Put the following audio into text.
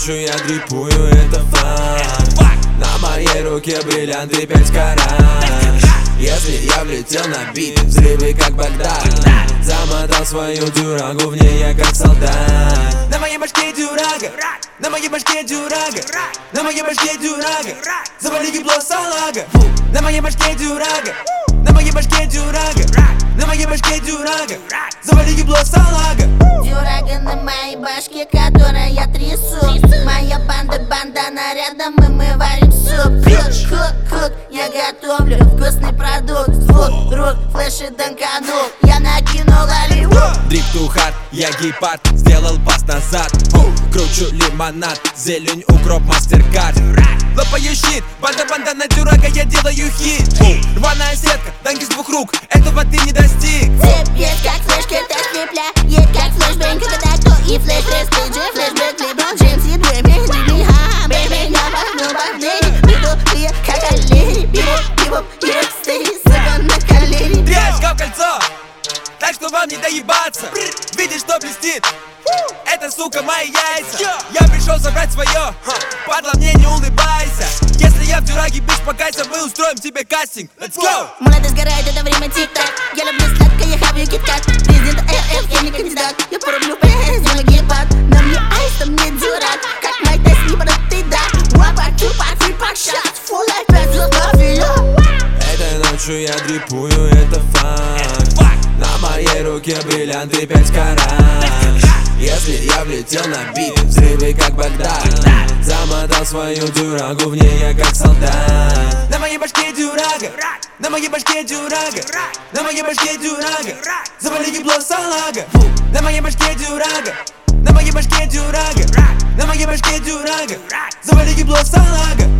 ночью я дрипую, это факт. На моей руке бриллианты 5 карат. Если я влетел на бит, взрывы как Багдад. Замотал свою дюрагу, в ней я как солдат. На моей башке дюрага, на моей башке дюрага, на моей башке дюрага. Завали ебло салага. На моей башке дюрага, на моей башке дюрага, на моей башке дюрага. Завали ебло салага. Дюрага на моей башке, которая я трясу. Моя банда рядом, и мы варим суп. Хук, я готовлю вкусный продукт. Звук, рук, флеши данканул, я накинул Hollywood. Дрип ту хард, я гепард, сделал пас назад. Кручу лимонад, зелень, укроп, мастеркард. Лопаю щит, банда на дюрага, я делаю хит. Рваная сетка, данки с 2 рук, этого ты не достиг. Цепь есть как флешка, тест крепля, есть как флешбэнк, это так, то и флеш, флешбэк, либо Джеймс и Дрейми, Джимми, ха, бэйби, я пахну бахней. Биту, как олени, пиво, стей, сука на колени. Тряска в кольцо, так что вам не доебаться. Видишь, что блестит? Это, сука, мои яйца. Я пришел забрать свое, падла, мне не улыбайся. Если я в дюраге, бич, покайся, мы устроим тебе кастинг. Let's go! Молодость сгорает, это время тик-так. Я люблю сладко, я хаваю кит-кат. Президент РФ, я не кандидат. Я порублю пресс, я гепат. На мне айс, на мне дюрак. Как Майк Тайсон, не подотты, да. Уапа, чупа, 3 пак шат. Full life, 5 звезд, мафия. Этой ночью я дрипую, это факт. На моей руке бриллианты 5 карат. Если я влетел на бит, взрывы как Багдад. Замотал свою дюрагу, в ней я как солдат. На моей башке дюрага, на моей башке дюрага, на моей башке дюрага. Завали ебло салага. На моей башке дюрага, на моей башке дюрага, на моей башке дюрага. Завали ебло салага.